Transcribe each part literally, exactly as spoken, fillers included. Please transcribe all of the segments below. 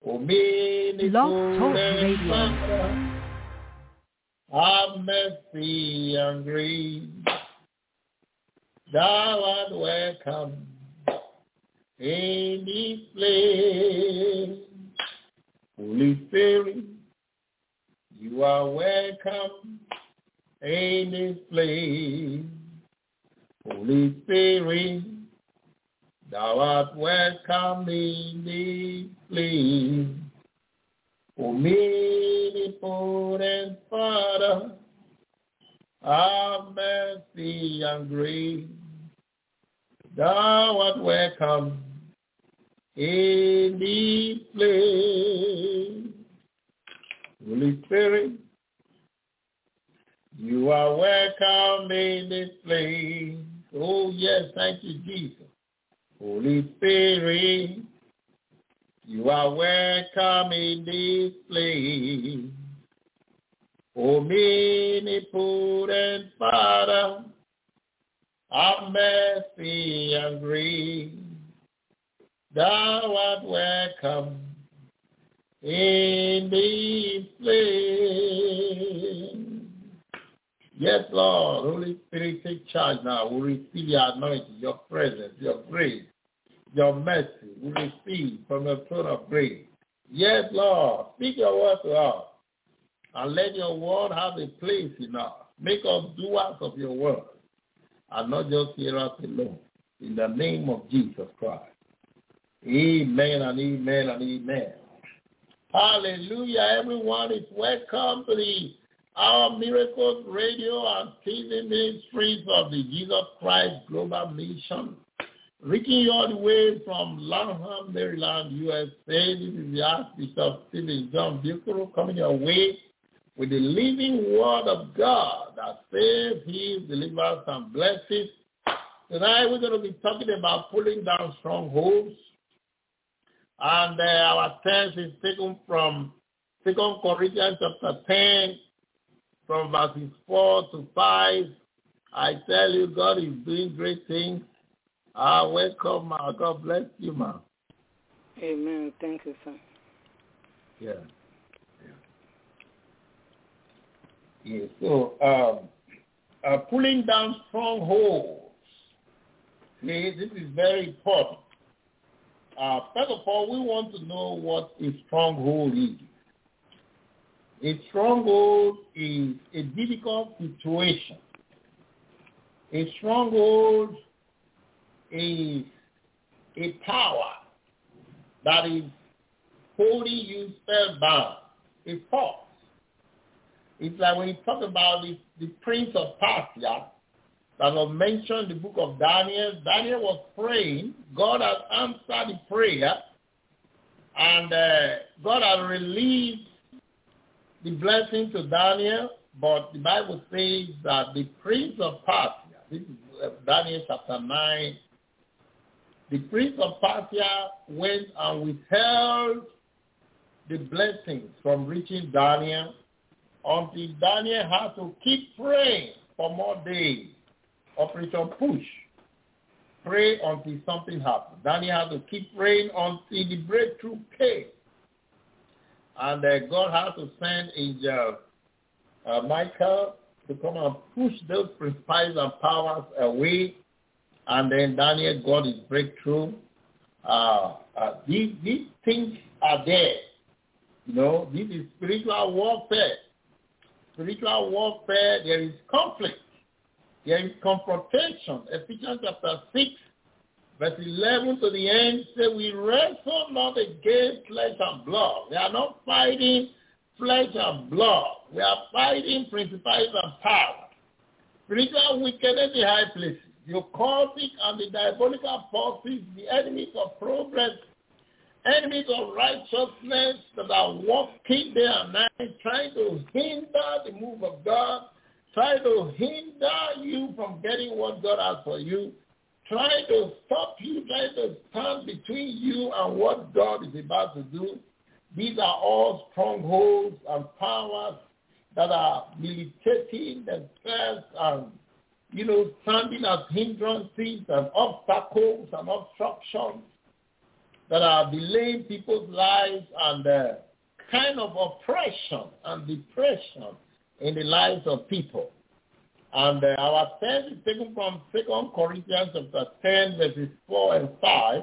Blog Talk Radio. Have mercy and grace. Thou art welcome in this place. Holy Spirit, you are welcome in this place. Holy Spirit, thou art welcome in this place. Omnipotent Father, have mercy and grace. Thou art welcome in this place. Holy Spirit, you are welcome in this place. Oh yes, thank you, Jesus. Holy Spirit, you are welcome in this place. Omnipotent Father, have mercy and grace. Thou art welcome in this place. Yes, Lord. Holy Spirit, take charge now. We receive your anointing, your presence, your grace, your mercy. We receive from the throne of grace. Yes, Lord. Speak your word to us. And let your word have a place in us. Make us doers of your word. And not just hearers alone. In the name of Jesus Christ. Amen and amen and amen. Hallelujah. Everyone is welcome to the Our Miracles Radio and T V Ministries of the Jesus Christ Global Mission. Reaching you all the way from Lanham, Maryland, U S A. This is the Archbishop Stephen John Buchanan coming your way with the living word of God that saves, heals, delivers, and blesses. Tonight we're going to be talking about pulling down strongholds. And uh, our text is taken from Second Corinthians chapter ten, from verses four to five. I tell you, God is doing great things. Ah, welcome, ma. God bless you, ma. Amen. Thank you, sir. Yeah. Yeah. Yeah. So, um, uh, pulling down strongholds. Okay, this is very important. Uh, first of all, we want to know what a stronghold is. A stronghold is a difficult situation. A stronghold is a power that is holding you spellbound, a force. It's like when you talk about the, the prince of Persia that was mentioned in the book of Daniel. Daniel was praying. God has answered the prayer, and uh, God has released the blessing to Daniel, but the Bible says that the prince of Persia, this is Daniel chapter nine, the prince of Persia went and withheld the blessings from reaching Daniel until Daniel had to keep praying for more days. Operation push. Pray until something happens. Daniel had to keep praying until the breakthrough came. And uh, God had to send angel uh, Michael to come and push those principalities and powers away. And then Daniel got his breakthrough. Uh, uh, these, these things are there. You know, this is spiritual warfare. Spiritual warfare, there is conflict. There is confrontation. Ephesians chapter six, verse eleven to the end, say, we wrestle not against flesh and blood. We are not fighting flesh and blood. We are fighting principalities and powers. Spiritual wickedness in high places. The occultic and the diabolical forces, the enemies of progress, enemies of righteousness that are walking day and night, trying to hinder the move of God, trying to hinder you from getting what God has for you, trying to stop you, trying to stand between you and what God is about to do. These are all strongholds and powers that are militating themselves and, you know, standing as hindrances and obstacles and obstructions that are delaying people's lives and uh, kind of oppression and depression in the lives of people. And uh, our text is taken from Second Corinthians chapter ten, verses four and five.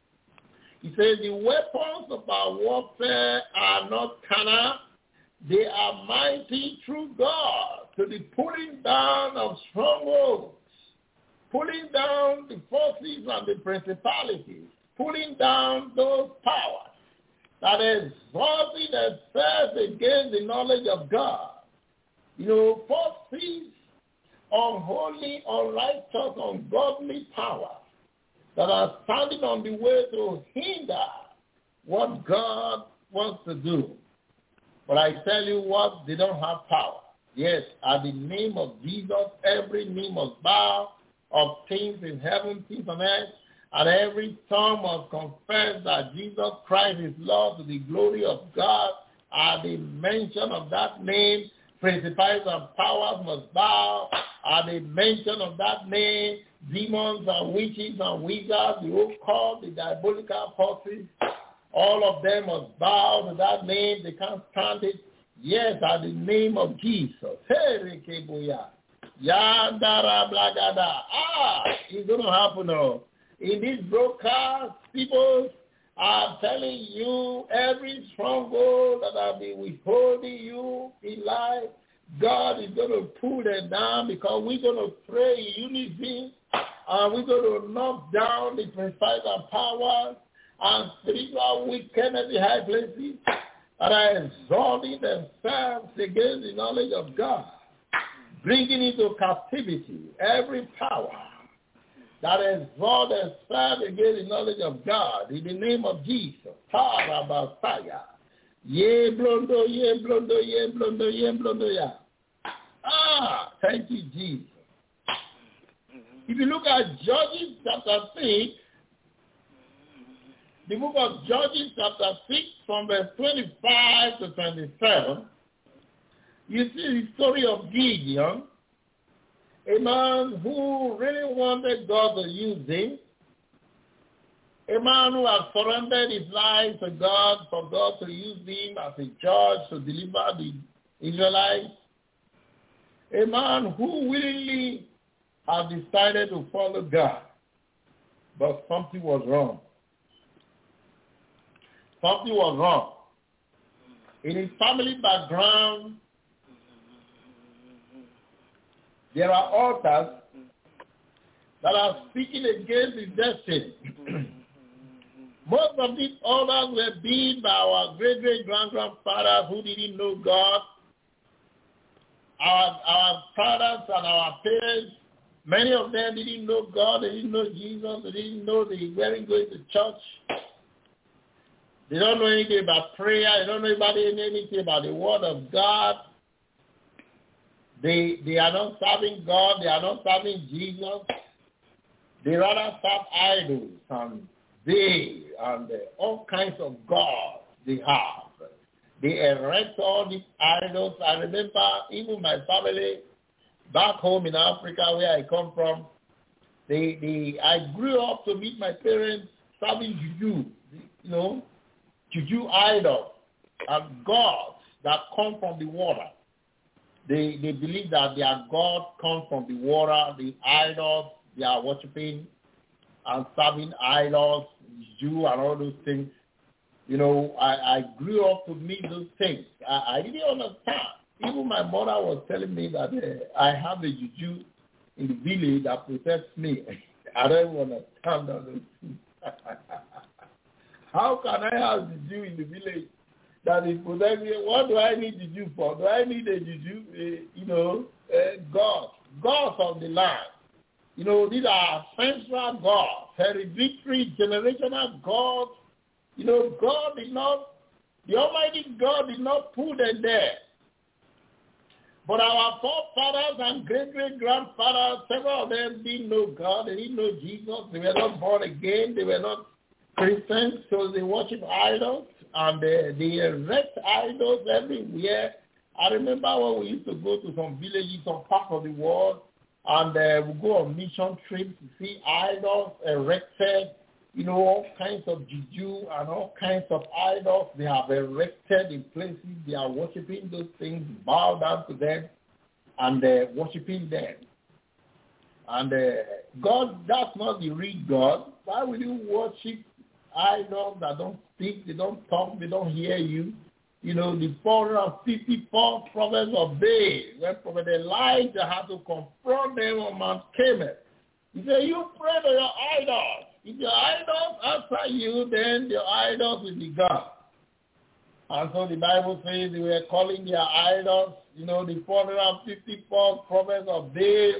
It says, the weapons of our warfare are not carnal. They are mighty through God to the pulling down of strongholds, pulling down the forces and the principalities, pulling down those powers that exalting themselves against the knowledge of God. You know, forces, unholy, unrighteous, ungodly power that are standing on the way to hinder what God wants to do. But I tell you what, they don't have power. Yes, at the name of Jesus, every knee must bow of things in heaven, things on earth, and every tongue must confess that Jesus Christ is Lord to the glory of God. At the mention of that name, principalities and powers must bow. At the mention of that name, demons and witches and wizards, the occult, the diabolical forces, all of them must bow to that name. They can't stand it. Yes, at the name of Jesus. Hey, Rekebuya. Yandara Blagada. Ah, it's going to happen now. In this broadcast, people are telling you every stronghold that have been withholding you in life, God is going to pull them down because we're going to pray in unity and we're going to knock down the principalities and powers and spiritual wickedness in high places that are exalting themselves against the knowledge of God, bringing into captivity every power that exalts themselves against the knowledge of God in the name of Jesus. Tarabasaya. Ye blondo, ye blondo, ye blondo, ye blondo, ya. Ah, thank you, Jesus. If you look at Judges chapter six, the book of Judges chapter six from verse twenty-five to twenty-seven, you see the story of Gideon, a man who really wanted God to use him, a man who has surrendered his life to God for God to use him as a judge to deliver the Israelites, a man who willingly has decided to follow God, but something was wrong. Something was wrong. In his family background, there are altars that are speaking against his destiny. Most of these altars were built by our great-great-grand-grandfathers who didn't know God. Our, our fathers and our parents, many of them didn't know God, they didn't know Jesus, they didn't know they weren't going to church. They don't know anything about prayer. They don't know about anything about the Word of God. They they are not serving God. They are not serving Jesus. They rather serve idols and they and uh, all kinds of gods they have. They erect all these idols. I remember even my family back home in Africa where I come from, they, they, I grew up to meet my parents serving juju, you know, juju idols and gods that come from the water. They, they believe that their God comes from the water, the idols they are worshiping and serving idols, juju and all those things. You know, I, I grew up to meet those things. I, I didn't understand. Even my mother was telling me that uh, I have a juju in the village that protects me. I don't understand all those things. How can I have juju in the village that is protects me? What do I need juju for? Do I need a juju? Uh, you know, uh, God, gods of the land. You know, these are ancestral gods, hereditary, generational gods. You know, God did not, the Almighty God did not put them there. But our forefathers and great-great-grandfathers, several of them didn't know God. They didn't know Jesus. They were not born again. They were not Christians, so they worship idols. And they, they erect idols everywhere. I remember when we used to go to some villages, some parts of the world, and uh, we go on mission trips to see idols erected you know, all kinds of juju and all kinds of idols they have erected in places. They are worshiping those things, bow down to them, and uh, worshiping them. And uh, God, that's not the real God. Why will you worship idols that don't speak, they don't talk, they don't hear you? You know, the four hundred fifty-four prophets of Baal, when Prophet Elijah had to confront them on Mount Carmel. He said, you pray to your idols. If your idols answer you, then your idols will be God. And so the Bible says they were calling their idols, you know, the four hundred fifty-four prophets of Baal.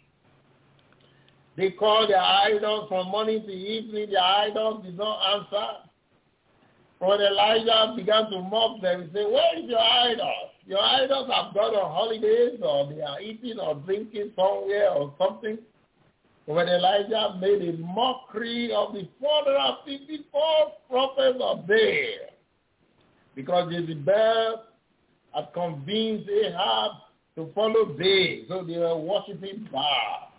They called their idols from morning to evening. Their idols did not answer. Prophet Elijah began to mock them and say, where is your idols? Your idols have gone on holidays, or they are eating or drinking somewhere or something. Prophet Elijah made a mockery of the four hundred fifty-four prophets of Baal, because Jezebel had convinced Ahab to follow Baal, so they were worshiping Baal.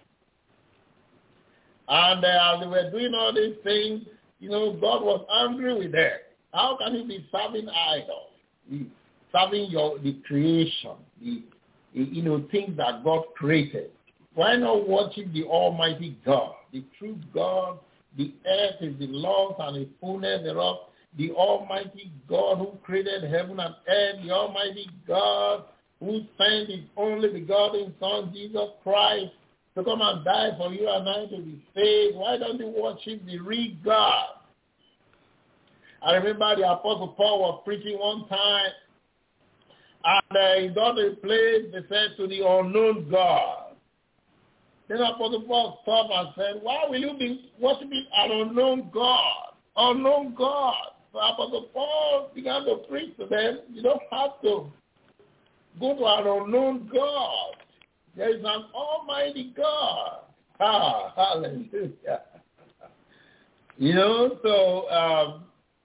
And uh, as they were doing all these things, you know, God was angry with them. How can you be serving idols? The, serving your the creation, the, the you know things that God created. Why not worship the Almighty God, the true God? The earth is the Lord's and the fullness thereof. The Almighty God who created heaven and earth, the Almighty God who sent His only begotten Son, Jesus Christ, to come and die for you and I to be saved. Why don't you worship the real God? I remember the Apostle Paul was preaching one time, and uh, he got a place, they said, to the unknown God. Then Apostle Paul stopped and said, why will you be worshiping an unknown God? Unknown God. So Apostle Paul began to preach to them, you don't have to go to an unknown God. There is an almighty God. Ah, hallelujah. You know, so um,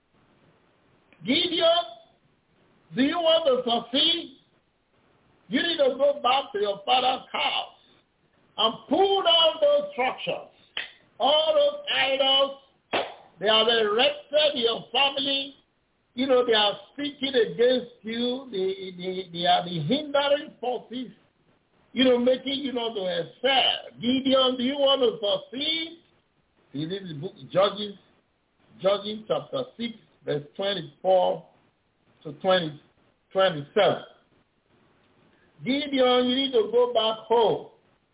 Gideon, do you want to succeed? You need to go back to your father's house and pull down those structures. All those idols, they have erected your family. You know, they are speaking against you. They, they, they are the hindering forces, you know, making you not to excel. Gideon, do you want to succeed? See, this is the book Judges, Judges chapter six, verse twenty-four to twenty, twenty-seven. Gideon, you need to go back home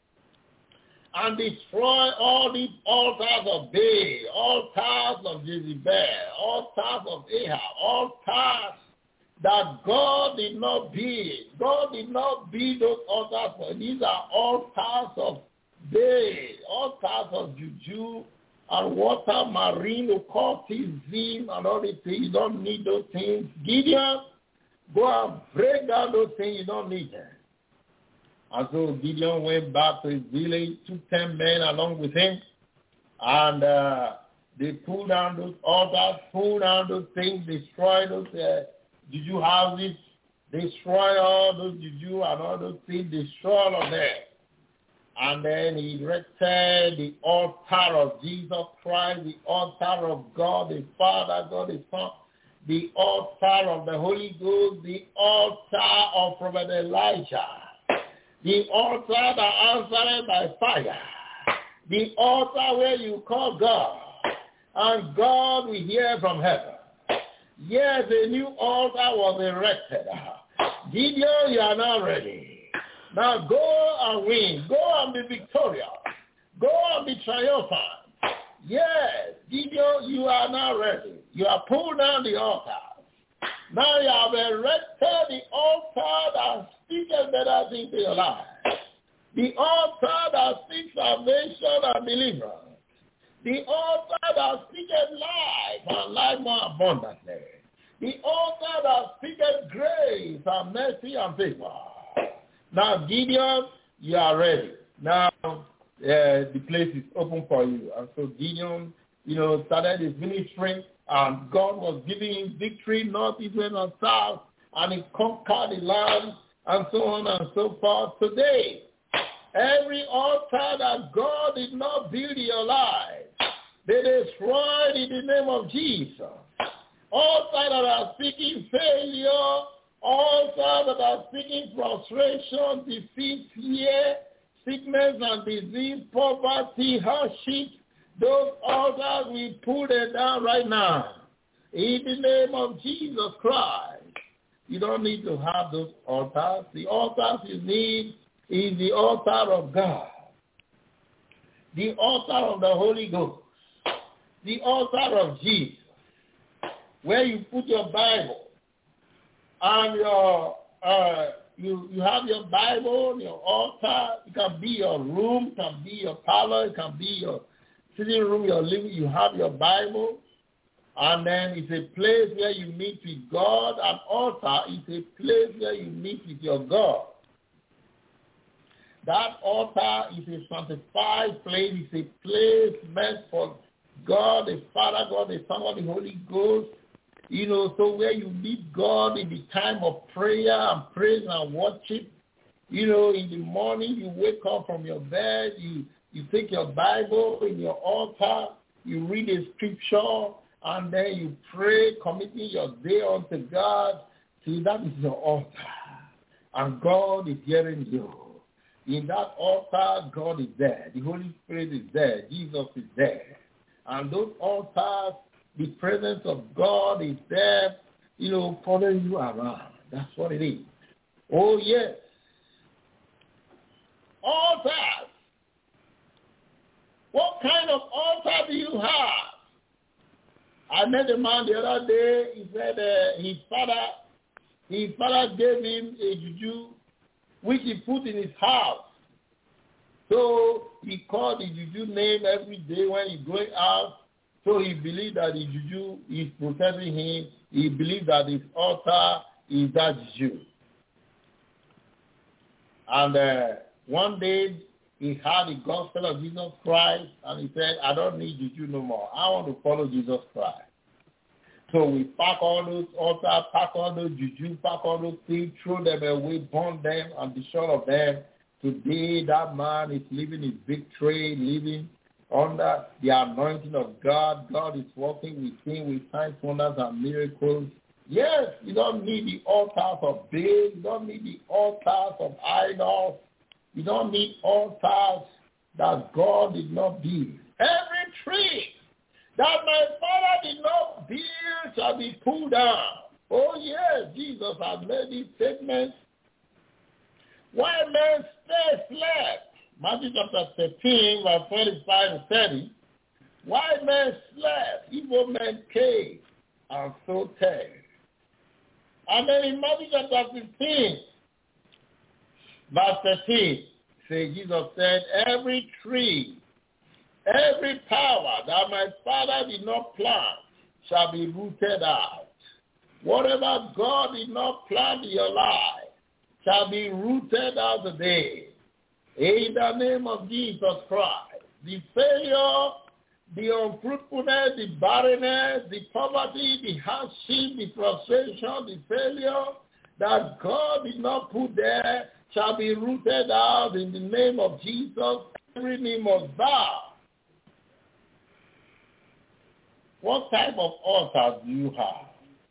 and destroy all these altars of Baal, altars of Jezebel, altars of Ahab, altars that God did not build. God did not build those altars, for these are altars of Baal, altars of Juju and water, marine, occultism, and all these things. You don't need those things. Gideon, go and break down those things. You don't need them. And so Gideon went back to his village, took ten men along with him, and uh, they pulled down those altars, pulled down those things, destroyed those uh, juju houses, destroy all those juju and all those things, destroy all of them. And then he erected the altar of Jesus Christ, the altar of God the Father, God the Son, the altar of the Holy Ghost, the altar of Prophet Elijah, the altar that answered by fire, the altar where you call God, and God will hear from heaven. Yes, a new altar was erected. Gideon, you are now ready. Now go and win. Go and be victorious. Go and be triumphant. Yes, Gideon, you are now ready. You have pulled down the altar. Now you have erected the altar that speaks better things in your life. The altar that speaks salvation and deliverance. The altar that speaketh life and life more abundantly. The altar that speaketh grace and mercy and favor. Now, Gideon, you are ready. Now, uh, the place is open for you. And so Gideon, you know, started his ministry, and God was giving him victory, north, east, west, and south, and he conquered the land, and so on and so forth. Today, every altar that God did not build in your life, They destroyed in the name of Jesus. Altars that are seeking failure, altars that are seeking frustration, defeat, fear, sickness and disease, poverty, hardship, those altars, we pull them down right now. In the name of Jesus Christ. You don't need to have those altars. The altars you need is the altar of God, the altar of the Holy Ghost, the altar of Jesus, where you put your Bible and your uh, you you have your Bible, your altar. It can be your room, it can be your parlor, it can be your sitting room, your living. You have your Bible, and then it's a place where you meet with God. An altar is a place where you meet with your God. That altar is a sanctified place. It's a place meant for God, the Father, God, the Son, the Holy Ghost. You know, so where you meet God in the time of prayer and praise and worship. You know, in the morning you wake up from your bed, you, you take your Bible in your altar, you read a scripture, and then you pray, committing your day unto God. See, that is your altar. And God is hearing you. In that altar, God is there. The Holy Spirit is there. Jesus is there. And those altars, the presence of God is there, you know, following you around. That's what it is. Oh, yes. Altars. What kind of altar do you have? I met a man the other day. He said uh, his father, his father gave him a juju, which he put in his house. So he called the juju name every day when he's going out. So he believed that the juju is protecting him. He believed that his altar is that juju. And uh, one day he heard the gospel of Jesus Christ, and he said, I don't need juju no more. I want to follow Jesus Christ. So we pack all those altars, pack all those juju, pack all those things, throw them away, burn them, and be sure of them. Today that man is living his victory, living under the anointing of God. God is working with him with signs, wonders, and miracles. Yes, you don't need the altars of Baal. You don't need the altars of idols. You don't need altars that God did not build. Every tree that my Father did not build shall be pulled down. Oh yes, Jesus has made these statements. Why men stay slept? Matthew chapter thirteen, verse twenty-five to thirty. Why men slept, evil men came and so terror. And then in Matthew chapter fifteen, verse thirteen, say Jesus said, every tree, every power that my Father did not plant shall be rooted out. Whatever God did not plant in your life shall be rooted out today. In the name of Jesus Christ, the failure, the unfruitfulness, the barrenness, the poverty, the hardship, the frustration, the failure that God did not put there shall be rooted out in the name of Jesus. Every knee must bow. What type of altar do you have?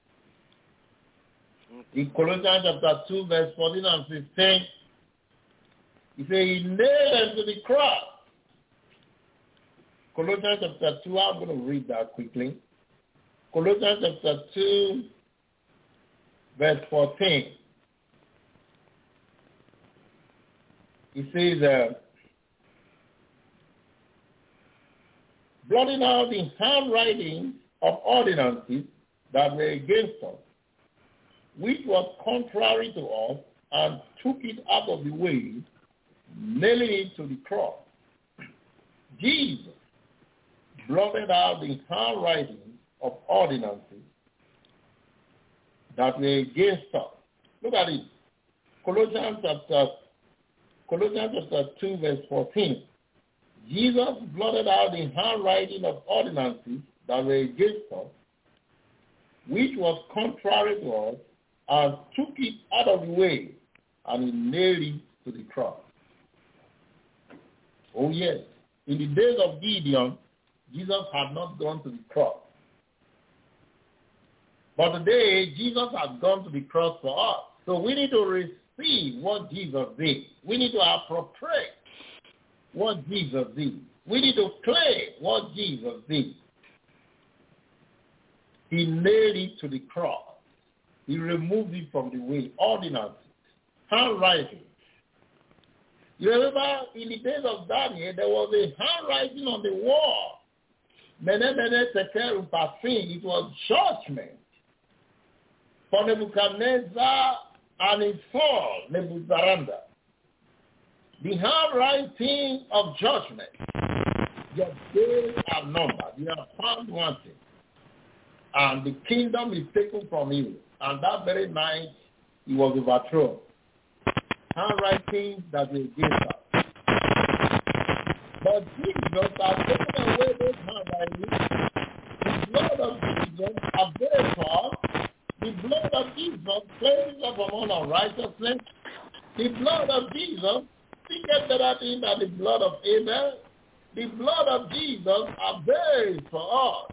In Colossians chapter two, verse fourteen and fifteen, he said, he nailed them to the cross. Colossians chapter two, I'm going to read that quickly. Colossians chapter two, verse fourteen. He says, uh, blotting out the handwriting of ordinances that were against us, which was contrary to us, and took it out of the way, nailing it to the cross. Jesus blotted out the handwriting of ordinances that were against us. Look at it. Colossians chapter, Colossians chapter two, verse fourteen. Jesus blotted out the handwriting of ordinances that were against us, which was contrary to us, and took it out of the way, and he nailed it to the cross. Oh yes, in the days of Gideon, Jesus had not gone to the cross. But today, Jesus has gone to the cross for us. So we need to receive what Jesus did. We need to appropriate what Jesus did. We need to claim what Jesus did. He nailed it to the cross. He removed it from the way, ordinances, handwriting. You remember in the days of Daniel, there was a handwriting on the wall. Mene mene tekel upasin. It was judgment for Nebuchadnezzar and his son, Nebuzaradan. The handwriting of judgment. Your days are numbered. You are found wanting. And the kingdom is taken from you. And that very night, he was overthrown. Handwriting that will give us. But Jesus has taken away those handwritings. The blood of Jesus avails for us. The blood of Jesus cleanses us from all unrighteousness. The blood of Jesus speaketh better things than the blood of Abel. The blood of Jesus avails for us.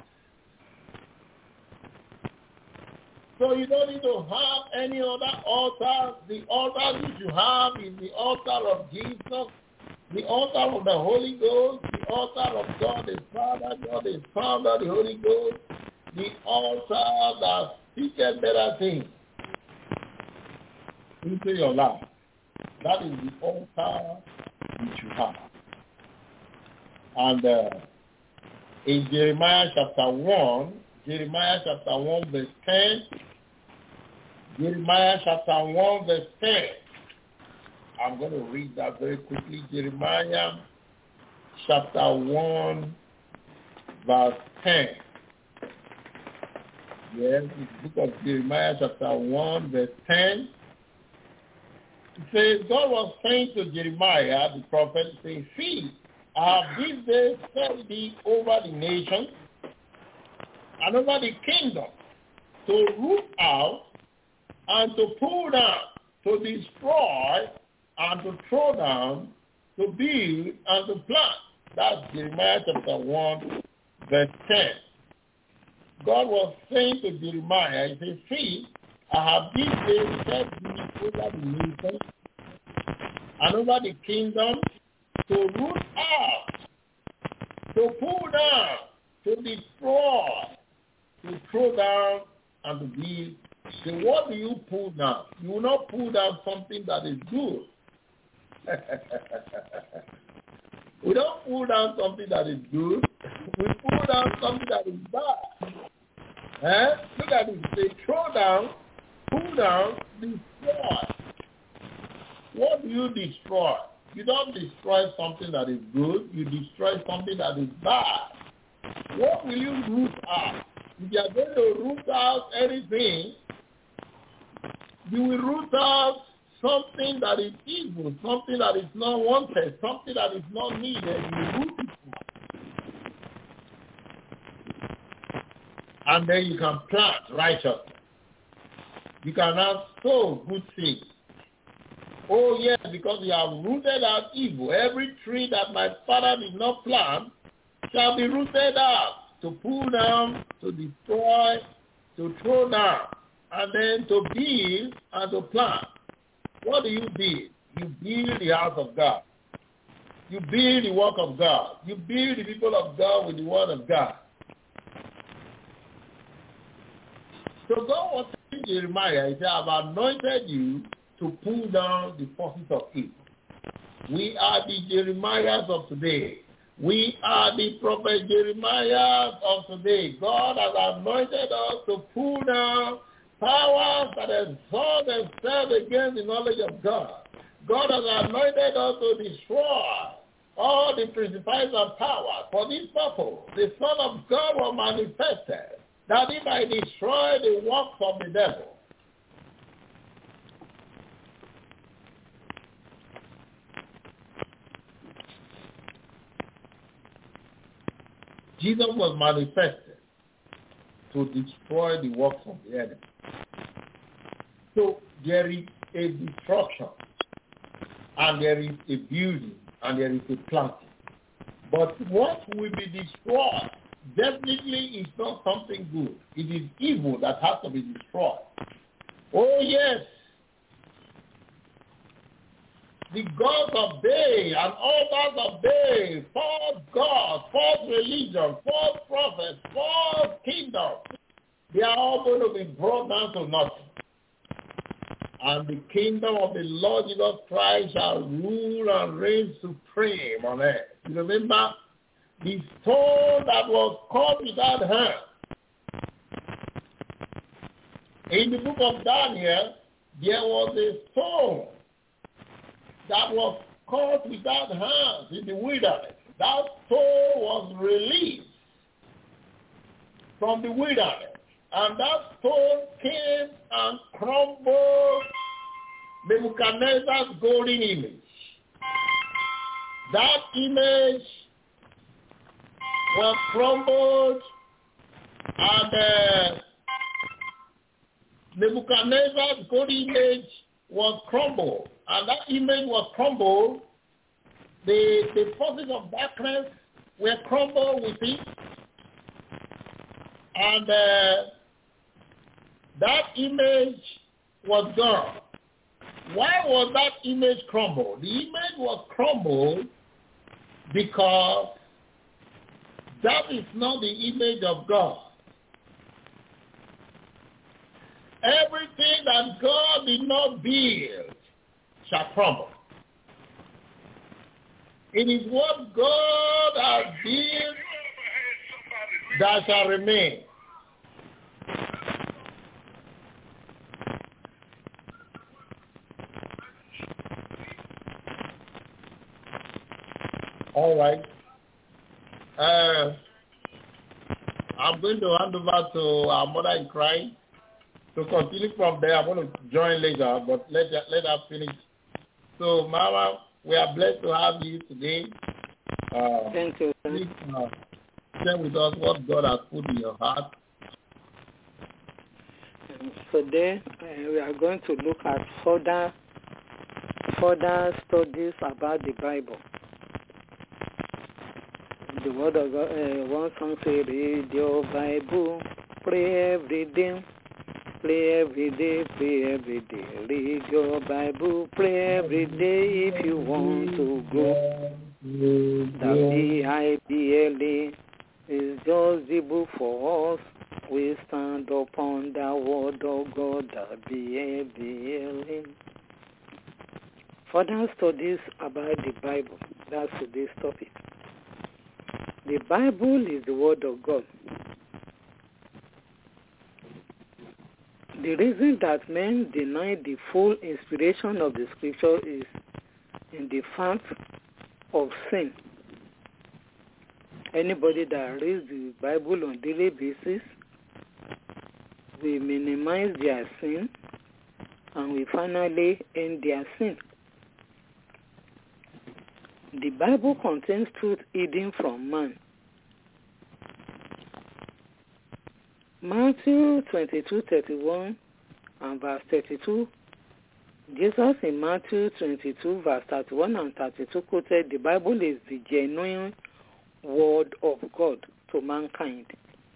So you don't need to have any other altar. The altar which you have is the altar of Jesus, the altar of the Holy Ghost, the altar of God the Father, God the Son, the Holy Ghost, the altar that speaketh better things into your life. That is the altar which you have. And uh, in Jeremiah chapter one, Jeremiah chapter one verse ten, Jeremiah chapter one verse ten, I'm going to read that very quickly. Jeremiah chapter one verse ten. Yes, the book of Jeremiah chapter one verse ten. It says, God was saying to Jeremiah, the prophet, saying, see, I have this day set thee over the nations and over the kingdom to root out and to pull down, to destroy and to throw down, to build and to plant. That's Jeremiah chapter one, verse ten. God was saying to Jeremiah, he said, see, I have this day set thee over the nations and over the kingdom to root out, to pull down, to destroy, to throw down, and to build. So what do you pull down? You will not pull down something that is good. We don't pull down something that is good. We pull down something that is bad. Eh? Look at it. They throw down, pull down, destroy. What do you destroy? You don't destroy something that is good. You destroy something that is bad. What will you root out? If you are going to root out anything, you will root out something that is evil, something that is not wanted, something that is not needed. You root it out. And then you can plant righteousness. You can now sow good seeds. Oh yes, because you have rooted out evil. Every tree that my father did not plant shall be rooted out, to pull down, to destroy, to throw down, and then to build and to plant. What do you build? You build the house of God. You build the work of God. You build the people of God with the word of God. So God was telling Jeremiah, he said, I have anointed you to pull down the forces of evil. We are the Jeremiahs of today. We are the prophet Jeremiahs of today. God has anointed us to pull down powers that exalt themselves against the knowledge of God. God has anointed us to destroy all the principalities and powers. For this purpose, the Son of God was manifested, that he might destroy the works of the devil. Jesus was manifested to destroy the works of the enemy. So there is a destruction, and there is a building, and there is a planting. But what will be destroyed definitely is not something good. It is evil that has to be destroyed. Oh, yes. The gods of Baal and others of Baal, false gods, false religion, false prophets, false kingdoms, they are all going to be brought down to nothing. And the kingdom of the Lord Jesus Christ shall rule and reign supreme on earth. You remember, the stone that was cut without hands. In the book of Daniel, there was a stone that was cut without hands in the wilderness. That stone was released from the wilderness. And that stone came and crumbled Nebuchadnezzar's golden image. That image was crumbled, and uh, Nebuchadnezzar's golden image was crumbled. And that image was crumbled. The, the forces of darkness were crumbled with it. And uh, that image was gone. Why was that image crumbled? The image was crumbled because that is not the image of God. Everything that God did not build shall crumble. It is what God has built that shall remain. All right. Uh, I'm going to hand over to our mother in Christ to continue from there. I'm going to join later, but let her, let her finish. So, Mama, we are blessed to have you today. Uh, Thank you. Please uh, share with us what God has put in your heart. Today, uh, we are going to look at further, further studies about the Bible. The word of God, uh, one song says, read your Bible, pray every day, pray every day, pray every day. Read your Bible, pray every day if you want to grow. The B I B L E is just the book for us. We stand upon the word of God, the B I B L E. Further studies about the Bible, that's today's topic. The Bible is the Word of God. The reason that men deny the full inspiration of the Scripture is in the fact of sin. Anybody that reads the Bible on a daily basis will minimize their sin and will finally end their sin. The Bible contains truth hidden from man. Matthew twenty-two thirty-one and verse thirty-two. Jesus in Matthew twenty-two verse thirty-one and thirty-two quoted, the Bible is the genuine word of God to mankind.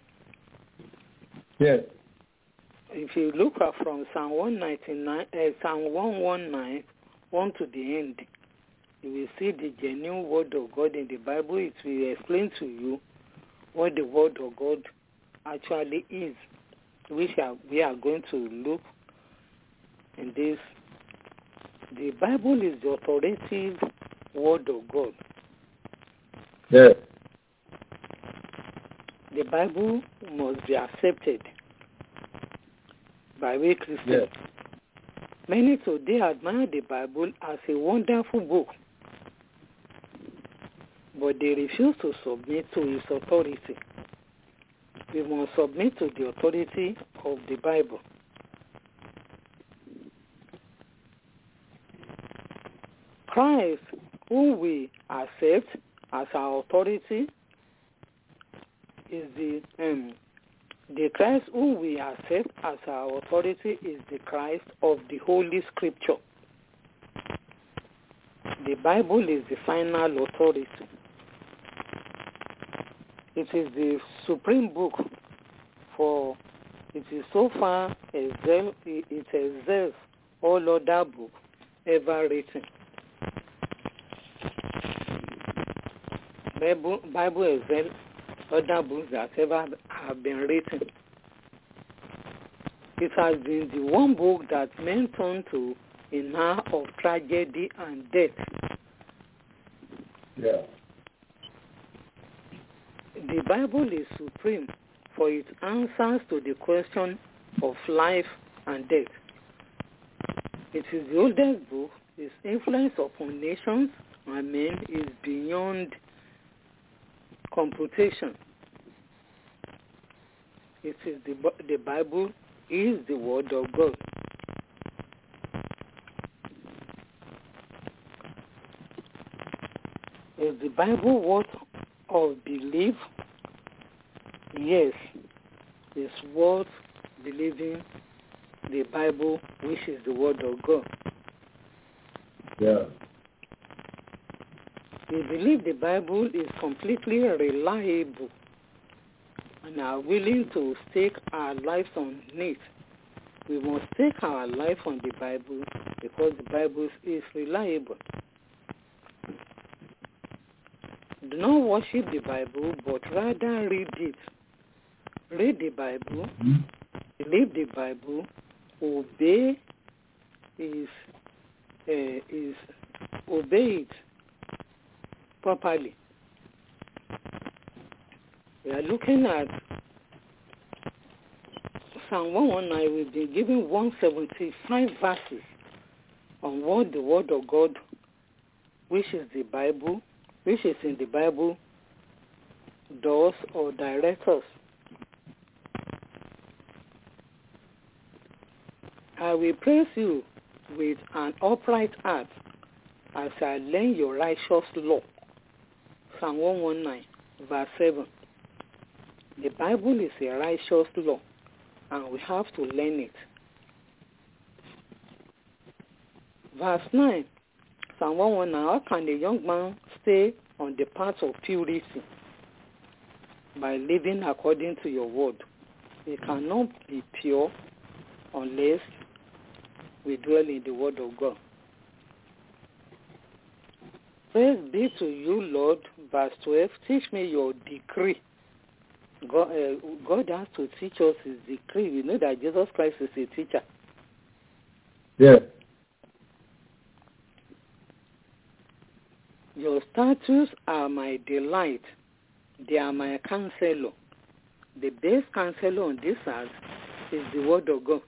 Yes. If you look at from Psalm one ninety-nine, uh, Psalm one nineteen, one to the end, you will see the genuine word of God in the Bible. It will explain to you what the word of God actually is, which are, we are going to look in this. The Bible is the authoritative word of God. Yes. The Bible must be accepted by we Christians. Yes. Many today admire the Bible as a wonderful book, but they refuse to submit to its authority. We must submit to the authority of the Bible. Christ, who we accept as our authority, is the um, the Christ who we accept as our authority is the Christ of the Holy Scripture. The Bible is the final authority. It is the supreme book, for it is so far excel, it excels all other books ever written. Bible, Bible excels other books that ever have been written. It has been the one book that men turn to in hour of tragedy and death. Yeah. The Bible is supreme, for it answers to the question of life and death. It is the oldest book. Its influence upon nations and men is beyond computation. It is the, the Bible is the Word of God. Is the Bible worth of belief? Yes, it's worth believing the Bible, which is the Word of God. Yeah. We believe the Bible is completely reliable and are willing to stake our lives on it. We must stake our life on the Bible because the Bible is reliable. Do not worship the Bible, but rather read it. Read the Bible, mm-hmm. Believe the Bible, obey is uh, is obey it properly. We are looking at Psalm one nineteen. We've been given one hundred seventy-five verses on what the Word of God, which is the Bible, which is in the Bible, does or directs us. I will praise you with an upright heart as I learn your righteous law. Psalm one nineteen, verse seven. The Bible is a righteous law, and we have to learn it. Verse nine, Psalm one nineteen, how can a young man stay on the path of purity? By living according to your word. He cannot be pure unless we dwell in the word of God. Praise be to you, Lord. Verse twelve, teach me your decree. God, uh, God has to teach us his decree. We know that Jesus Christ is a teacher. Yeah. Your statutes are my delight. They are my counselor. The best counselor on this earth is the word of God.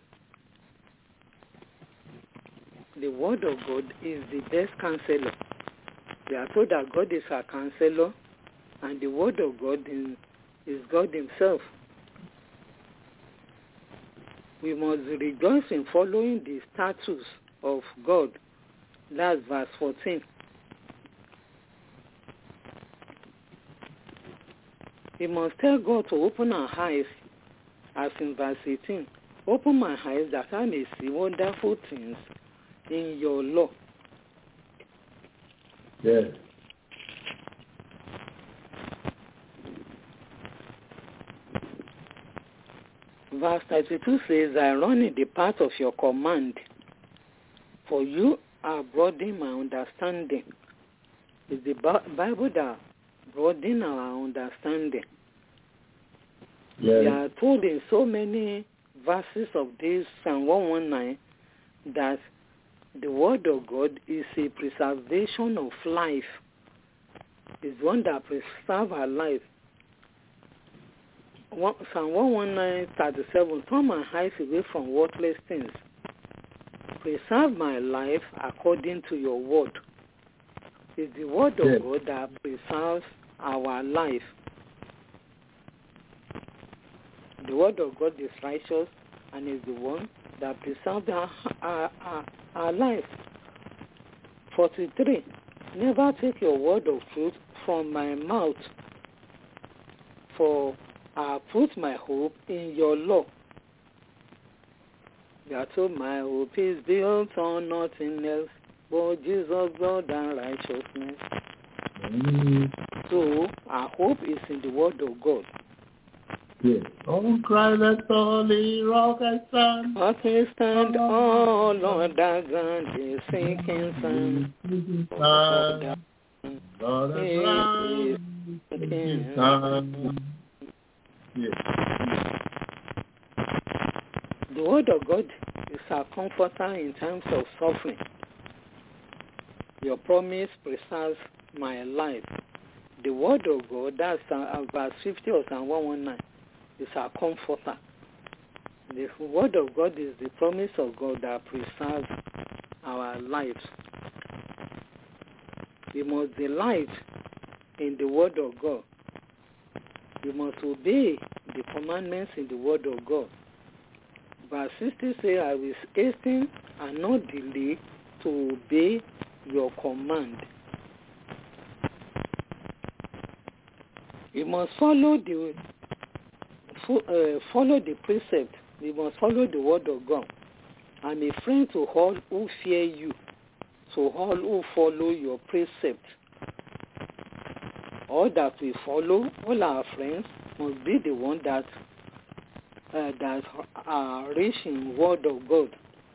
The word of God is the best counselor. We are told that God is our counselor, and the word of God is, is God himself. We must rejoice in following the statutes of God. That's verse fourteen. We must tell God to open our eyes, as in verse eighteen. Open my eyes that I may see wonderful things in your law. Yes. Verse thirty-two says, I run in the path of your command, for you are broadening my understanding. It's the Bible that broadens our understanding. Yes. We are told in so many verses of this Psalm one nineteen that the word of God is a preservation of life. It's one that preserves our life. Psalm one nineteen, thirty-seven, turn my eyes away from worthless things. Preserve my life according to your word. It's the word of yes. God that preserves our life. The word of God is righteous and is the one that preserves our, our, our, our life. forty-three, never take your word of truth from my mouth, for I put my hope in your law. You are told my hope is built on nothing else but Jesus' blood and righteousness. Mm. So our hope is in the word of God. Yes. On Christ holy rock I stand. I can stand all on that ground, the sinking sun. Lord, Lord, I stand. Yes. The word of God is our comforter in times of suffering. Your promise preserves my life. The word of God, that's uh, verse fifty of Psalm one nineteen, is our comforter. The word of God is the promise of God that preserves our lives. We must delight in the word of God. We must obey the commandments in the word of God. Verse sixty says, I will hasten and not delay to obey your command. We must follow the uh, follow the precept. We must follow the word of God. I'm a friend to all who fear you, to all who follow your precept. All that we follow, all our friends, must be the one that uh, that are rich in word of God.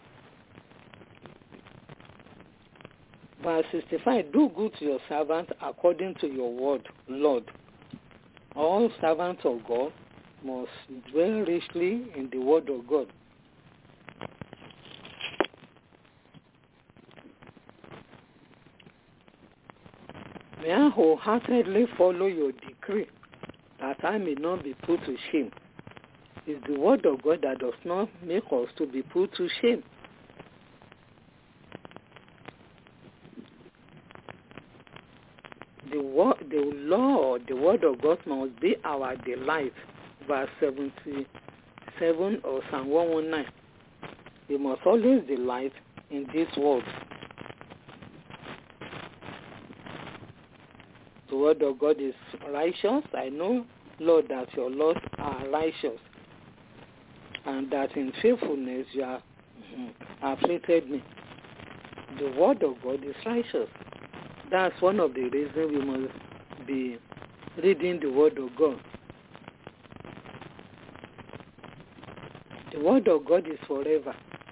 Verse sixty-five, do good to your servant according to your word, Lord. All servants of God must dwell richly in the word of God. May I wholeheartedly follow your decree that I may not be put to shame. It's the word of God that does not make us to be put to shame. The word, the law, the word of God must be our delight. Verse seventy-seven of Psalm one nineteen. We must always delight in this word. The word of God is righteous. I know, Lord, that your laws are righteous, and that in faithfulness you have afflicted me. The word of God is righteous. That's one of the reasons we must be reading the word of God. The word of God is forever.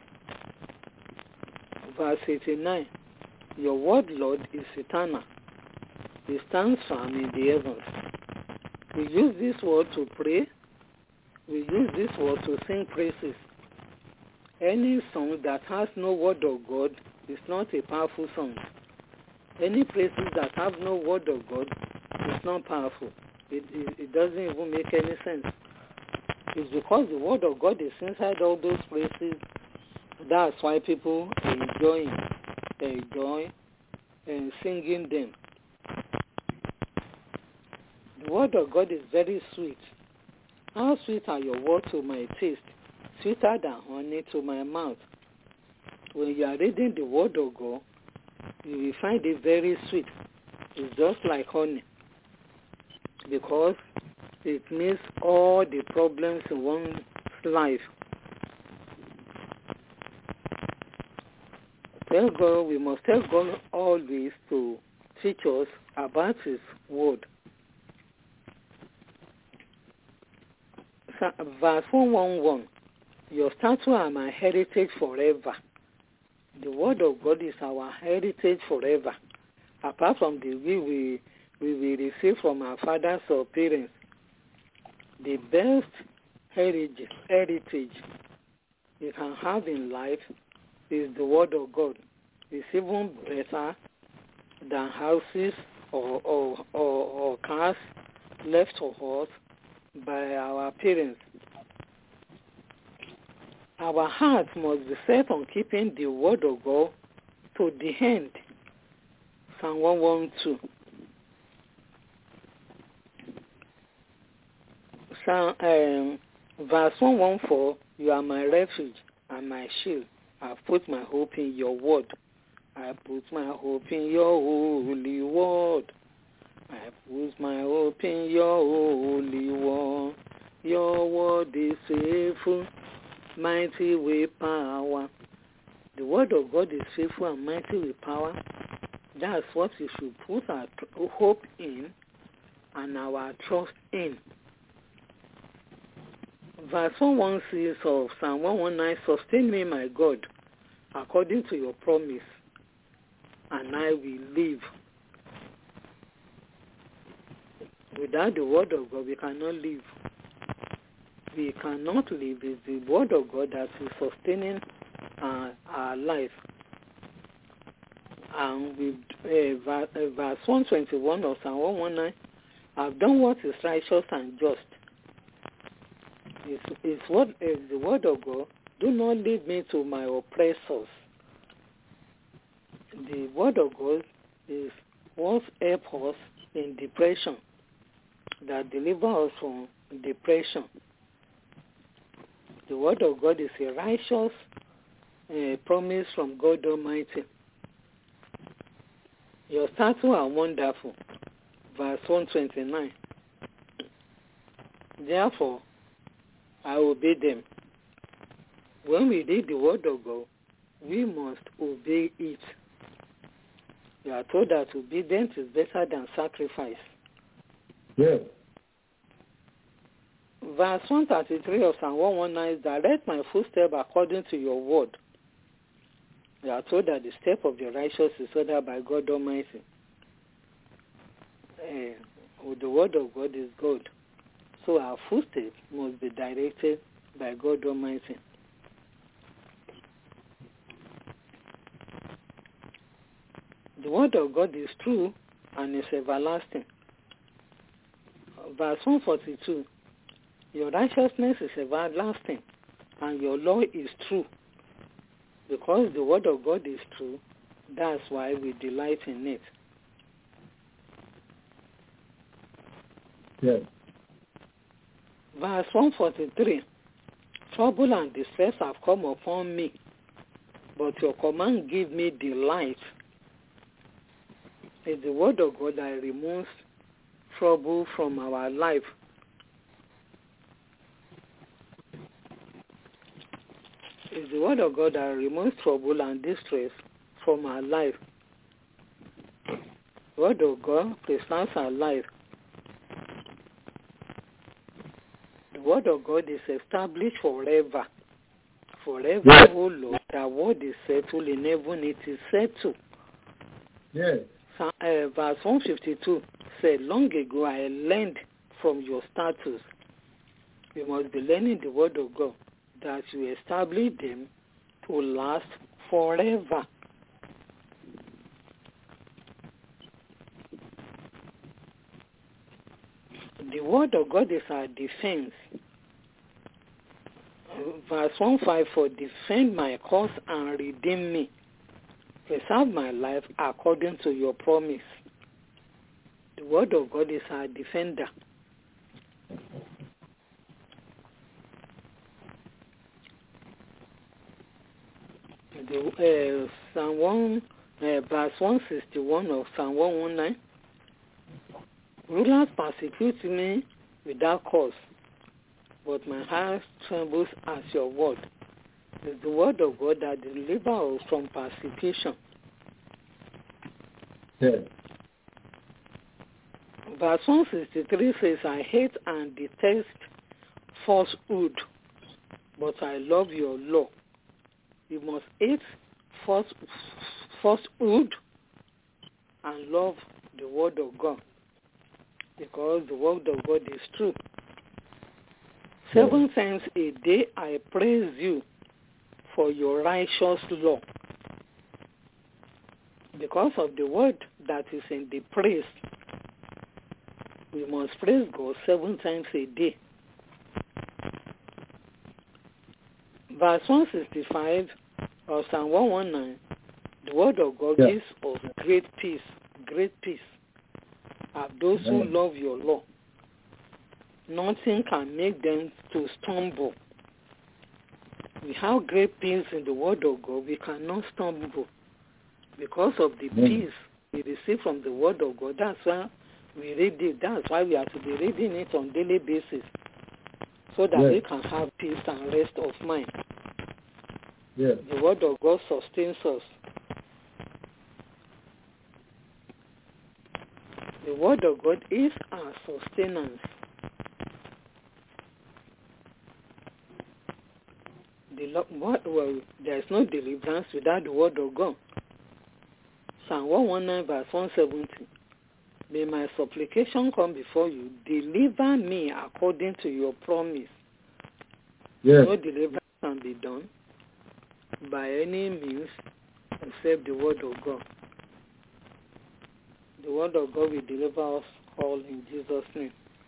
Verse eighty-nine, your word, Lord, is eternal. It stands firm in the heavens. We use this word to pray. We use this word to sing praises. Any song that has no word of God is not a powerful song. Any praises that have no word of God is not powerful. It, it, it doesn't even make any sense. It's because the word of God is inside all those praises. That's why people enjoy, enjoy and singing them. The word of God is very sweet. How sweet are your words to my taste, sweeter than honey to my mouth. When you are reading the word of God, you will find it very sweet. It's just like honey, because it means all the problems in one's life. Tell God, we must tell God always to teach us about His word. Verse one eleven, your statutes are my heritage forever. The word of God is our heritage forever. Apart from the way we, we will receive from our fathers or parents, the best heritage, heritage you can have in life is the word of God. It's even better than houses or, or, or, or cars left to us by our parents. Our heart must be set on keeping the word of God to the end. Psalm one twelve. Psalm, um, verse one fourteen, you are my refuge and my shield. I put my hope in your word. I put my hope in your holy word. I put my hope in your holy word. Your word is faithful, mighty with power. The word of God is faithful and mighty with power. That's what we should put our hope in and our trust in. Verse one sixteen of Psalm one nineteen, sustain me, my God, according to your promise, and I will live. Without the word of God, we cannot live. We cannot live. It's the word of God that is sustaining uh, our life. And with uh, verse, uh, verse one twenty-one of Psalm one nineteen, I've done what is righteous and just. It's, it's what is the word of God. Do not lead me to my oppressors. The word of God is what helps us in depression, that delivers us from depression. The word of God is a righteous uh, promise from God Almighty. Your statutes are wonderful. Verse one twenty-nine. Therefore, I obey them. When we read the word of God, we must obey it. We are told that obedience is better than sacrifice. Yes. Verse one thirty-three of Psalm one nineteen, direct my footsteps according to your word. We are told that the step of the righteous is ordered by God Almighty. Uh, the word of God is God. So our footsteps must be directed by God Almighty. The word of God is true and is everlasting. Verse one forty-two, your righteousness is everlasting and your law is true. Because the word of God is true, that's why we delight in it. Yes. Verse one forty-three, trouble and distress have come upon me, but your command give me delight. It's the word of God that removes trouble from our life. It's the word of God that removes trouble and distress from our life. The word of God preserves our life. The word of God is established forever. Forever, yes. O Lord, that word is settled in heaven, it is settled. Yes. So, uh, verse one fifty-two said, long ago I learned from your statutes. We must be learning the word of God, that you establish them to last forever. The word of God is our defense. Verse one fifty-four, defend my cause and redeem me. Preserve my life according to your promise. The word of God is our defender. The, uh, Psalm one, uh, verse one sixty-one of Psalm one nineteen. Rulers persecute me without cause, but my heart trembles at your word. It's the word of God that delivers us from persecution. Yes. Verse one sixty-three says, I hate and detest falsehood, but I love your law. You must hate false, falsehood and love the word of God, because the word of God is true. Seven times a day I praise you for your righteous law. Because of the word that is in the praise, we must praise God seven times a day. Verse one sixty-five of Psalm one nineteen, the word of God yeah. gives us great peace, great peace. Of those yeah. who love your law, nothing can make them to stumble. We have great peace in the word of God. We cannot stumble because of the yeah. peace we receive from the word of God. That's why we read it. That's why we have to be reading it on a daily basis, so that yeah. we can have peace and rest of mind. Yeah. The word of God sustains us. The word of God is our sustenance. The Lord, well, there is no deliverance without the word of God. Psalm one nineteen verse one seventy. May my supplication come before you. Deliver me according to your promise. Yes. No deliverance can be done by any means except the word of God. The word of God will deliver us all in Jesus' name.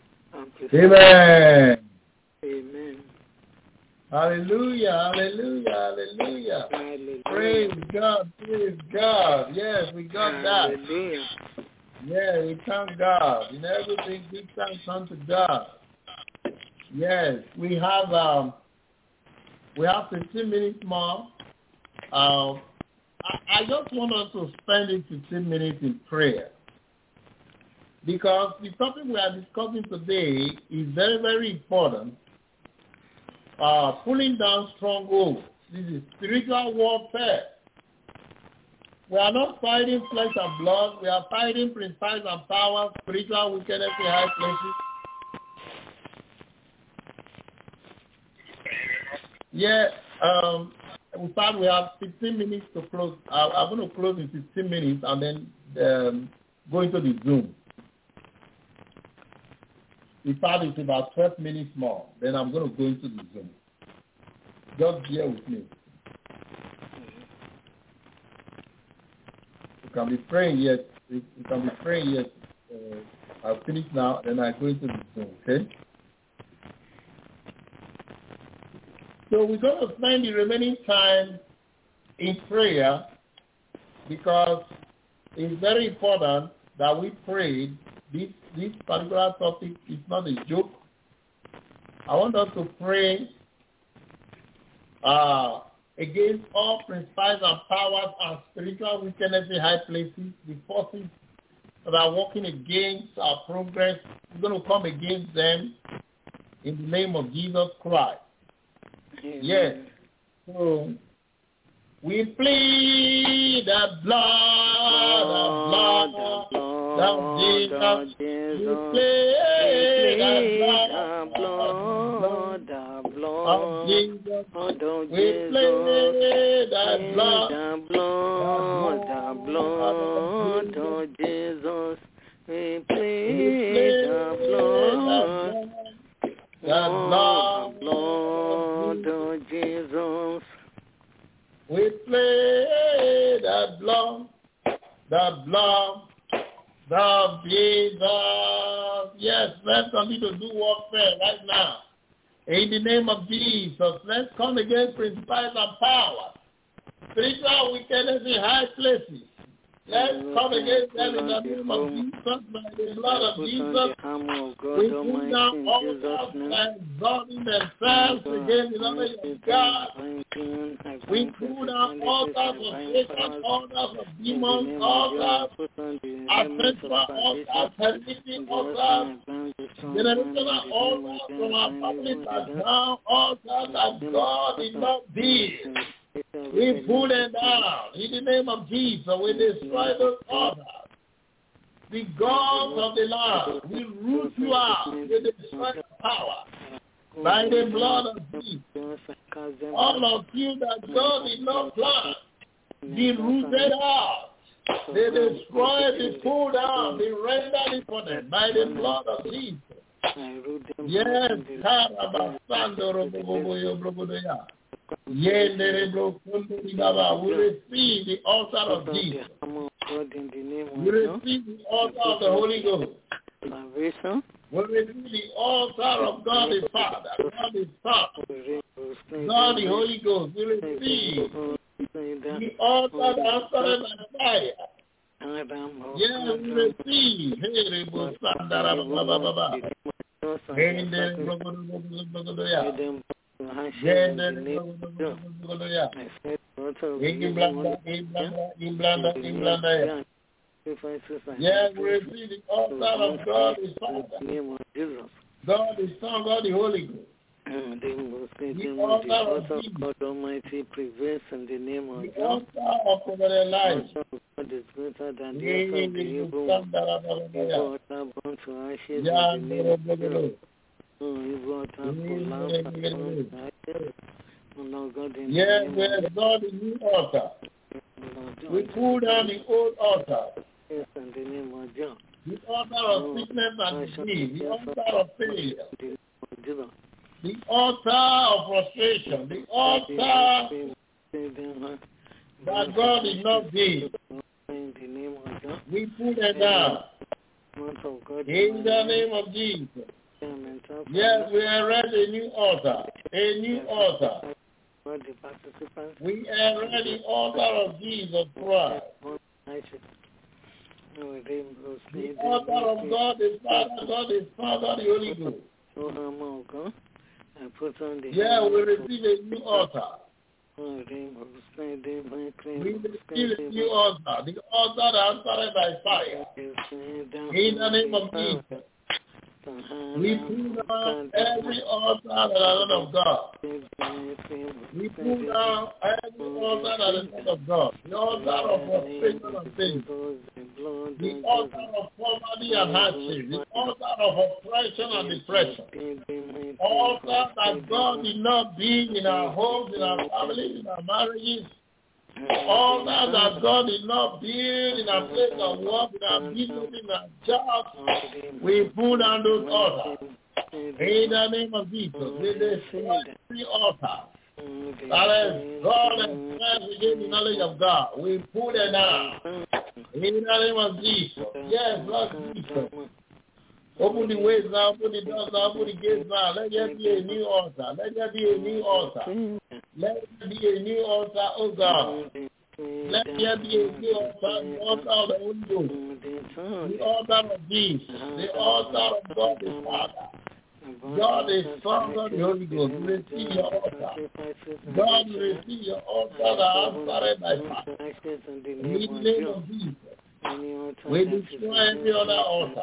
Amen. Amen. Hallelujah, hallelujah, hallelujah. Hallelujah. Praise God, praise God. Yes, we got Hallelujah. that. Yeah, we thank God. In everything, give thanks unto God. Yes, we have um, we have fifteen minutes more. Um, I, I just want us to spend it fifteen minutes in prayer, because the topic we are discussing today is very, very important. Uh, pulling down strongholds. This is spiritual warfare. We are not fighting flesh and blood. We are fighting principalities and powers, spiritual wickedness in high places. Yeah, um, in fact, we have fifteen minutes to close. Uh, I'm going to close in fifteen minutes and then um, go into the Zoom. In fact, it's about twelve minutes more. Then I'm going to go into the Zoom. Just bear with me. You can be praying yet. You can be praying yet. Uh, I'll finish now, then I go into the Zoom, okay? So we're going to spend the remaining time in prayer, because it's very important that we pray. This, this particular topic is not a joke. I want us to pray uh, against all principalities and powers and spiritual wickedness in high places, the forces that are working against our progress. We're going to come against them in the name of Jesus Christ. Amen. Yes. So we plead the blood, the blood, the blood of Jesus. We plead the blood, the blood of Jesus. We plead the blood, the blood, the blood of Jesus. We plead the blood, the blood, blood of Jesus. We play the blood, the blood of Jesus. Yes, let's continue to do warfare right now. In the name of Jesus, let's come against principalities and powers, spiritual wickedness in high places. Let's come against them in the name of Jesus, by the blood of Jesus. We pull down all those that exalting themselves against the knowledge of God. We pull down all types of Satan, all types of demons, all types of sensual altars, hereditary altars, generational altars from our family background, altars that God did not build. We pull them down in the name of Jesus. We destroy those altars. The gods of the land, we root you out. We destroy the power by the blood of Jesus. All of you that God did not plant, be rooted out. They destroy, they pull down, they render it for them by the blood of Jesus. Yes, we receive the altar of Jesus. We receive the altar of the Holy Ghost. We receive the altar of God the Father, God the Son, God the Holy Ghost. We receive the altar that answered by fire. Yeah, we receive. Yeah, we receive the altar of God the Father, God the Son, God the Holy Ghost. The altar of God Almighty prevails in the name of the God. altar of our life. The is greater than the altar of the evil one. You brought our bones to ashes in the name of Jesus. Oh, you brought our love and bones to ashes. Oh, Lord God, in the Yes, name we of have got the new altar. Jesus. We pull down the old altar. Yes, in the name of Jesus. The altar of sickness and disease. The altar of failure. The altar of frustration. The altar that God did not give. We put it down. In the name of Jesus. Yes, we are ready a new altar. A new altar. We are ready altar of Jesus Christ. The altar of God is Father, God is Father, the Holy Ghost. Yeah, we receive a new altar. We receive a new altar. The altar that answered by fire. In the name of Jesus. We pull down every altar that is not of God. We pull down every altar that is not of God. The altar of frustration and pain. The altar of poverty and hardship. The altar of oppression and depression. Altar that God did not build in our homes, in our families, in our marriages. Altar that God did not build in our place of work, in our business, in our jobs. We pull down those altars. In the name of Jesus, we destroy every altar that is God and man within the knowledge of God. We pull it down. In the name of Jesus. Yes, Lord Jesus. Open the ways now, open the doors now, open the gates now. Let there be a new altar. Let there be a new altar. Let there be a new altar, oh God. Let there be a new altar, the altar of the Holy Ghost. The altar of Jesus. The altar of God the Father. God is Son, God the Holy Ghost. Receive your altar. God receive your altar that answered by fire. In the name of Jesus. We destroy every other altar.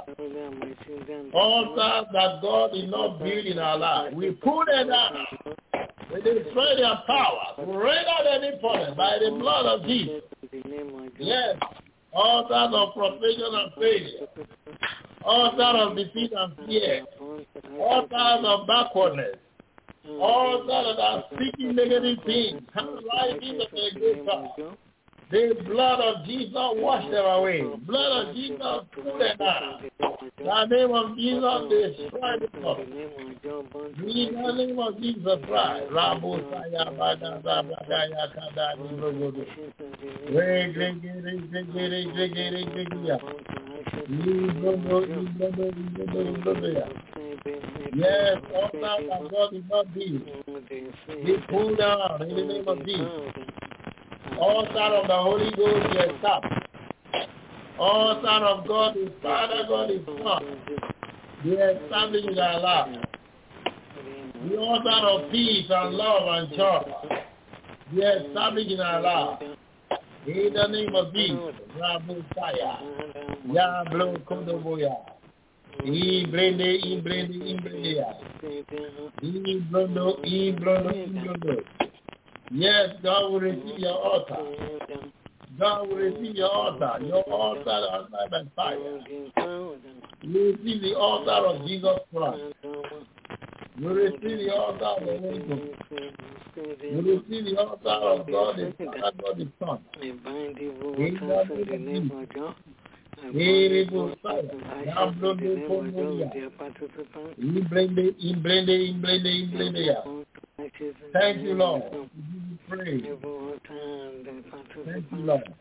Altar that God did not build in our life. We pull them down. We destroy their power. We render them impotent by the blood of Jesus. Yes. Altars of frustration and failure. Altars of defeat and fear. Altars of backwardness. Altars that are speaking negative things. Rising of the great power. The blood of Jesus washed them away. Blood of Jesus threw them out. The name of Jesus destroyed them. In the name of Jesus Christ. Rabu Saya Bada Zabadaya Kadani Rogodo. Regre Gere Gere Gere Gere Librodo Librodo Librodo Librodo. Yes, all that God is not be. Be pulled down in the name of Jesus. Altar of the Holy Ghost, yes, stop. Altar of God is Father, God is Son. Be established in our life. The altar of peace and love and joy. Be established in our life. In the name of Jesus. Rabu Saya. Ya Blo Kodoboya. Ibrende, Ibrende, Ibrende. Ibrondo, Ibrondo, Ibrondo. Yes, God will receive your altar. God will receive your altar. Your altar outside by fire. You receive the altar of Jesus Christ. You receive the altar of the Holy Ghost. You receive the altar of God the Father, God the Son. In the name of Jesus. Iribu Saya. Yambrondo Pondoria. Imbrende, Imbrende, Imbrende, Imbrende. Thank you, Lord. We give you praise. Thank you, Lord.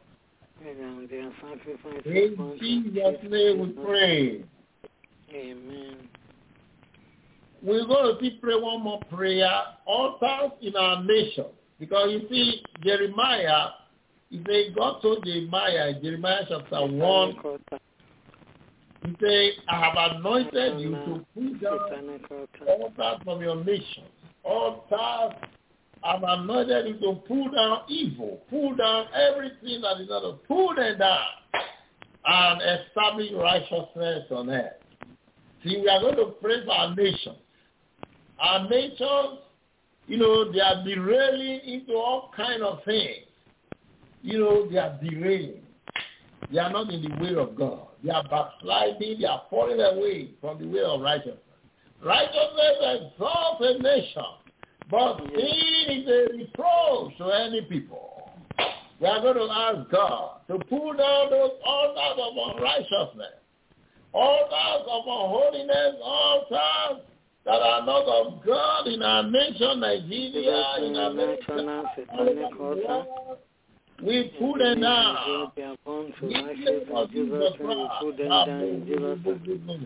In Jesus' name we pray. Amen. We're going to pray one more prayer. Altars in our nation. Because you see, Jeremiah, he said, God told Jeremiah, Jeremiah chapter one, he said, I have anointed you to put down altars from your nation. Altars, I've anointed you to pull down evil, pull down everything that is not to pull them down and establish righteousness on earth. See, we are going to pray for our nation. Our nations, you know, they are derailing into all kind of things. You know, they are derailing. They are not in the way of God. They are backsliding. They are falling away from the way of righteousness. Righteousness exalts a nation, but sin is a reproach to any people. We are going to ask God to pull down those altars of unrighteousness, altars of unholiness, altars that are not of God in our nation, Nigeria, in America, all over the world. We pull them down. We put them down in Jesus' name.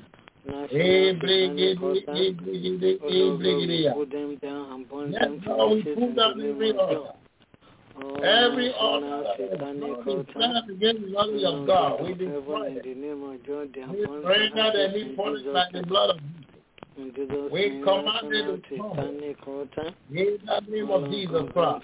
Yes, God, we pull down every altar. Every altar that is stand against the knowledge of God, we destroy it. We render them impotent like the blood of Jesus. We command them to come. In the name of Jesus Christ.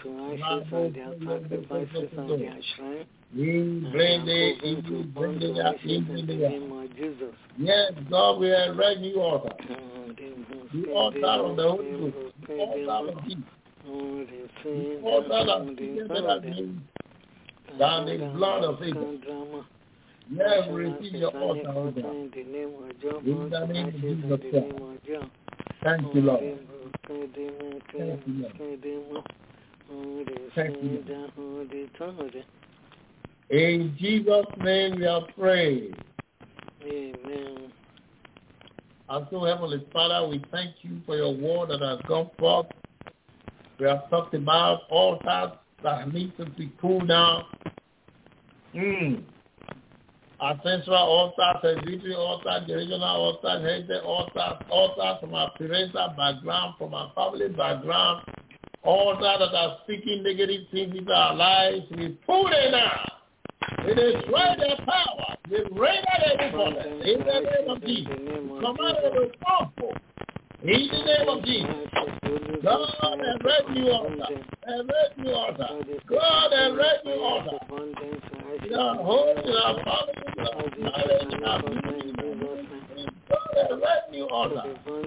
We bring the evil, bring the evil. Yes, God, we are right new altar. The altar of the Holy Ghost. The altar of Jesus. The altar that is better than the blood of Abel. Yes, we receive your altar, O God. In the name of Jesus Christ. Thank you, Lord. Thank you, Lord. Thank you, Lord. In Jesus' name we are praying. Amen. And so, Heavenly Father, we thank you for your word that has gone forth. We have talked about altars that need to be pulled down. Mm. Our central altars, presbytery altars, generational altars, heritage altars, altars from our parental background, from our family background, altars that are speaking negative things into our lives, we pull them down. We destroy their power. We render their influence. In the name of Jesus. Command them to fall. In the name of Jesus. God and rescue altar. And rescue altar. God and rescue altar. In our home, in our family, in our marriage, in our community. God and rescue altar.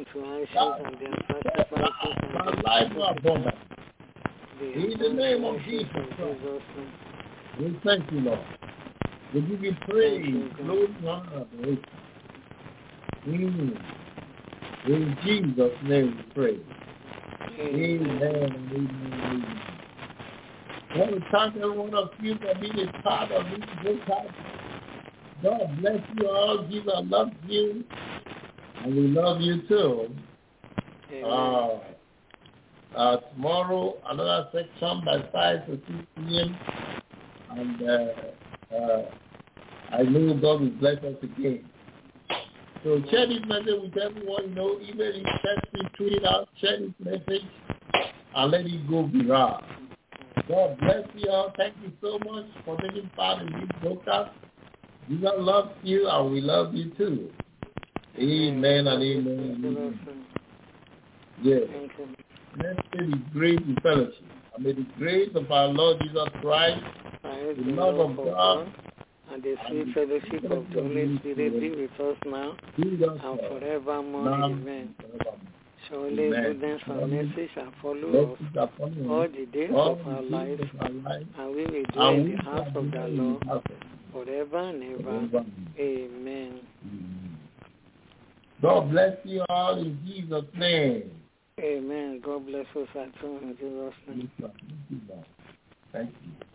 Our life is abundant. In the name of Jesus Christ. We thank you, Lord. We give you praise, glory, and honor. Mm. In Jesus' name we pray. Amen. Amen. Amen. I want to thank every one of you for being a part of this great house. God bless you all. Jesus loves you. And we love you too. Uh, uh, tomorrow, another section by five to six p.m. And uh, uh, I know God will bless us again. So share this message with everyone. You know, email it, text it, tweet it out, share this message, and let it go viral. God bless you all. Thank you so much for taking part in this broadcast. Jesus loves you, and we love you too. Amen and amen. amen. Yes. Let's say the grace and fellowship. And may the grace of our Lord Jesus Christ, the love of God, and the sweet fellowship of the Holy Spirit be with us now and forevermore. Amen. Surely goodness and mercy shall follow us all the days of our life, and we will dwell in the house of the Lord forever and ever. Amen. God bless you all in Jesus' name. Amen. God bless us at home in Jesus' name. Thank you.